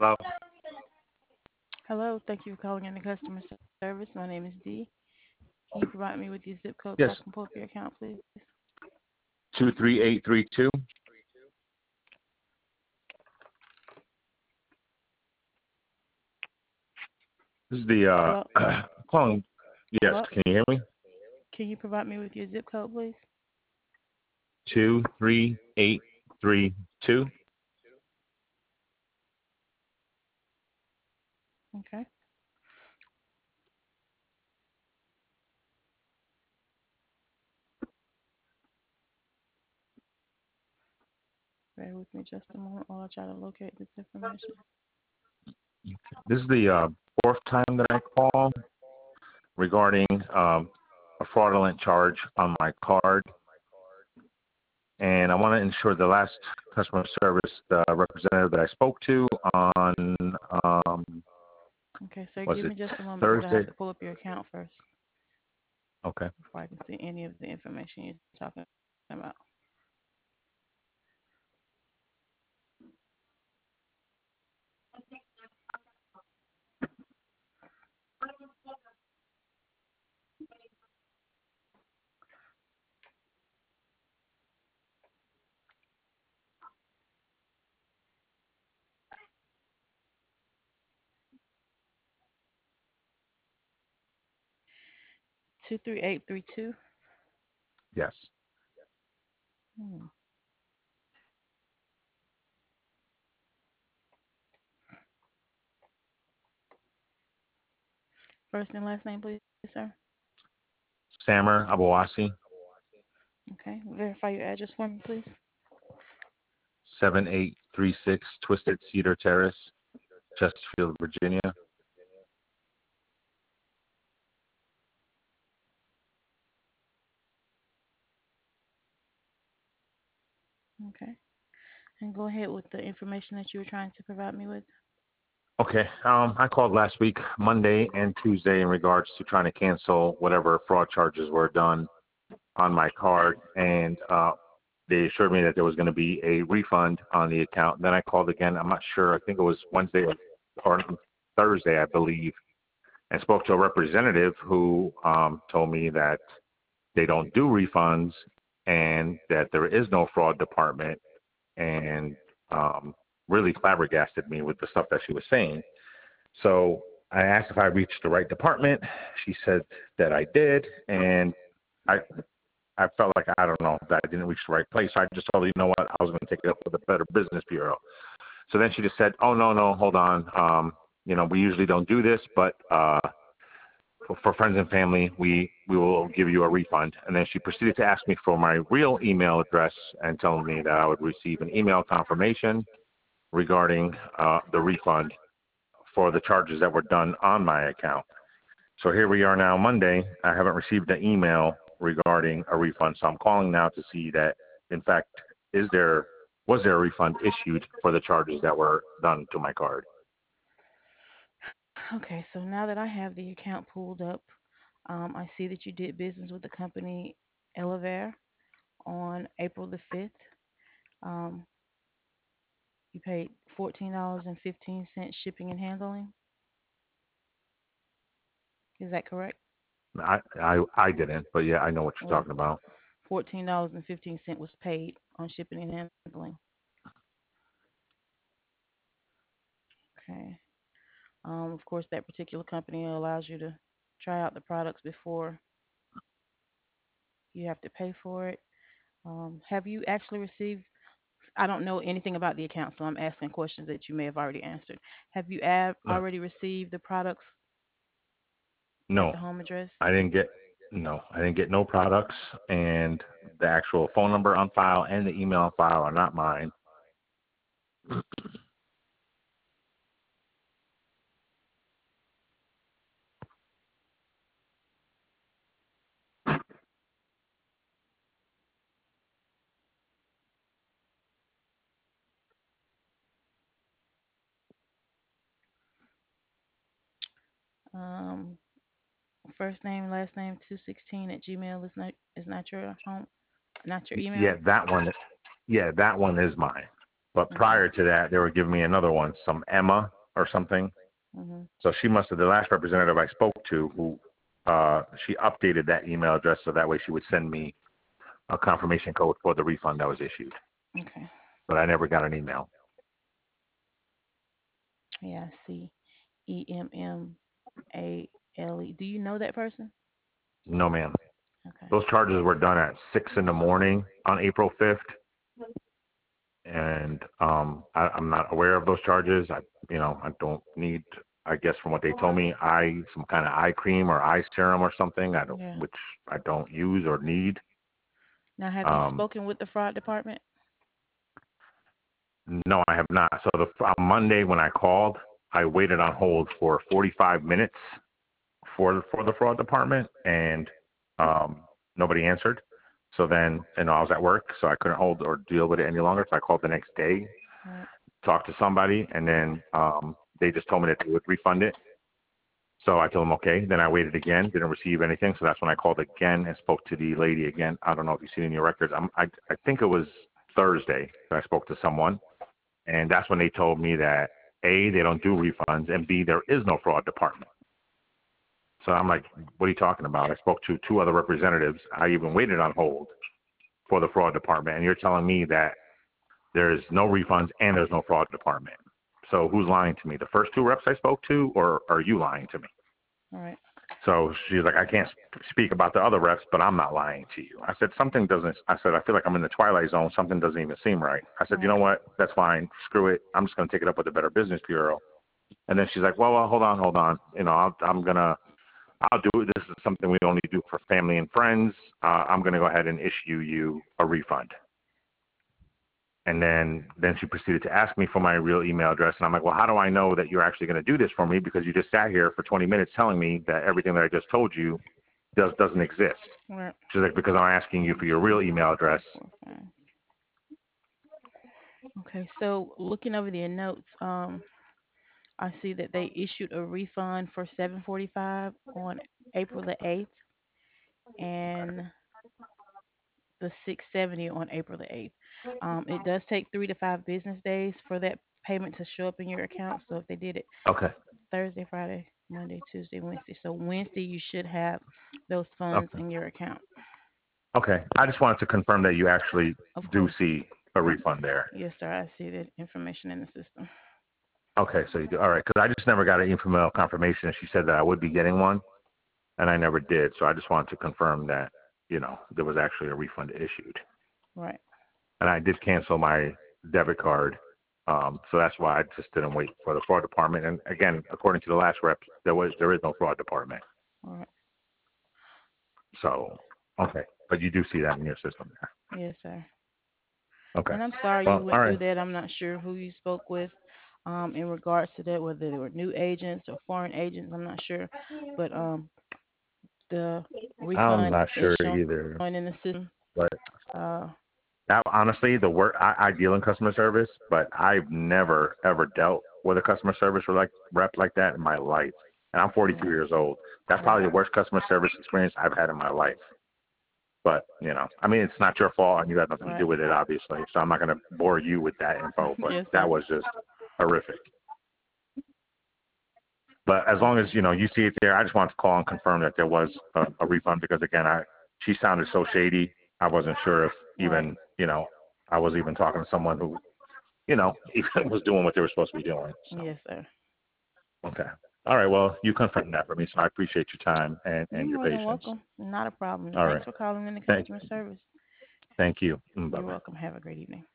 Hello. Hello, thank you for calling in the customer service. My name is Dee. Can you provide me with your zip code so I Yes. can pull up your account, please? 23832. This is the Hello? calling. Yes. Hello? Can you hear me? Can you provide me with your zip code, please? 23832. Okay. Bear with me just a moment while I try to locate this information. This is the fourth time that I call regarding a fraudulent charge on my card, and I want to ensure the last customer service representative that I spoke to on Okay, sir, was give it me just a moment because I have Thursday? to pull up your account first Okay. before I can see any of the information you're talking about. 23832. Yes. Hmm. First and last name, please, sir. Samer Abouasi, Okay. Verify your address for me, please. 7836 Twisted Cedar Terrace, Chesterfield, Virginia. Okay. And go ahead with the information that you were trying to provide me with. Okay. I called last week, Monday and Tuesday, in regards to trying to cancel whatever fraud charges were done on my card, and they assured me that there was going to be a refund on the account. Then I called again. I'm not sure. I think it was Wednesday or Thursday, I believe, and spoke to a representative who told me that they don't do refunds and that there is no fraud department, and really flabbergasted me with the stuff that she was saying. So I asked if I reached the right department. She said that I did, and I I felt like, I don't know, that I didn't reach the right place. So I just told her, you know what, I was going to take it up with the Better Business Bureau. So then she just said, oh, no, hold on. We usually don't do this, but for friends and family, we will give you a refund. And then she proceeded to ask me for my real email address and telling me that I would receive an email confirmation regarding the refund for the charges that were done on my account. So here we are now, Monday. I haven't received an email regarding a refund, so I'm calling now to see that, in fact, was there a refund issued for the charges that were done to my card? Okay, so now that I have the account pulled up, I see that you did business with the company Elevair on April the 5th. Um, you paid $14.15 shipping and handling. Is that correct? I didn't, but yeah, I know what you're Well, talking about. $14.15 was paid on shipping and handling. Okay. Of course, that particular company allows you to try out the products before you have to pay for it. Have you actually received? I don't know anything about the account, so I'm asking questions that you may have already answered. Have you No, already received the products at no, the home address? I didn't get no, I didn't get no products, and the actual phone number on file and the email on file are not mine. Um, First name, last name, 216 at Gmail is not your home, not your email. Yeah, that one is mine. But Okay. prior to that, they were giving me another one, some Emma or something. Mhm. So she must have, the last representative I spoke to, who she updated that email address so that way she would send me a confirmation code for the refund that was issued. Okay. But I never got an email. Yeah, I see. EMMALE. Do you know that person? No, ma'am. Okay. Those charges were done at 6 in the morning on April 5th. And I'm not aware of those charges. I don't need, I guess from what they told me, some kind of eye cream or eye serum or something. Yeah. Which I don't use or need. Now, have you Um, spoken with the fraud department? no, I have not. So on Monday when I called, I waited on hold for 45 minutes for the fraud department, and nobody answered. So then, I was at work, so I couldn't hold or deal with it any longer. So I called the next day, Right. talked to somebody, and then they just told me that they would refund it. So I told them okay. Then I waited again, didn't receive anything. So that's when I called again and spoke to the lady again. I don't know if you've seen it in your records. I think it was Thursday that I spoke to someone, and that's when they told me that A, they don't do refunds, and B, there is no fraud department. So I'm like, what are you talking about? I spoke to two other representatives. I even waited on hold for the fraud department, and you're telling me that there's no refunds and there's no fraud department. So who's lying to me? The first two reps I spoke to, or are you lying to me? All right. So she's like, I can't speak about the other reps, but I'm not lying to you. I said, something doesn't, I said, I feel like I'm in the twilight zone. Something doesn't even seem right. I said, you Right. know what? That's fine. Screw it. I'm just going to take it up with the Better Business Bureau. And then she's like, well, hold on. I'll do it. This is something we only do for family and friends. I'm going to go ahead and issue you a refund. And then she proceeded to ask me for my real email address. And I'm like, well, how do I know that you're actually going to do this for me? Because you just sat here for 20 minutes telling me that everything that I just told you doesn't exist. Right. She's like, because I'm asking you for your real email address. 4, 5. Okay. So looking over your notes, I see that they issued a refund for 745 on April the 8th and the 670 on April the 8th. It does take 3 to 5 business days for that payment to show up in your account. So if they did it Okay. Thursday, Friday, Monday, Tuesday, Wednesday. So Wednesday you should have those funds Okay. in your account. Okay. I just wanted to confirm that you actually Of do course. see a refund there. Yes, sir. I see that information in the system. Okay. So you do. All right. Because I just never got an email confirmation. And she said that I would be getting one, and I never did. So I just wanted to confirm that, there was actually a refund issued. Right. And I did cancel my debit card. So that's why I just didn't wait for the fraud department. And again, according to the last rep, there is no fraud department. All right. So, okay. But you do see that in your system there. Yes, sir. Okay. And I'm sorry you Well, all went right. through that. I'm not sure who you spoke with in regards to that, whether they were new agents or foreign agents. I'm not sure. But the I'm refund not is sure showing either. in the system. But Uh, honestly, the work I deal in customer service, but I've never ever dealt with a customer service rep like that in my life. And I'm 43 right. years old. That's Right. probably the worst customer service experience I've had in my life. But, I mean, it's not your fault and you had nothing to do Right. with it, obviously. So I'm not going to bore you with that info, but Yes, that sir. was just horrific. But as long as, Okay. you see it there, I just wanted to call and confirm that there was a refund because, again, she sounded so shady. I wasn't sure if Right. even, I was even talking to someone who, even was doing what they were supposed to be doing. So, Yes, sir. okay. All right. Well, you confirmed that for me, so I appreciate your time You're and your more than patience. welcome. Not a problem. All Thanks right. for calling in the Thank, customer service. thank you. You're Bye-bye. welcome. Have a great evening.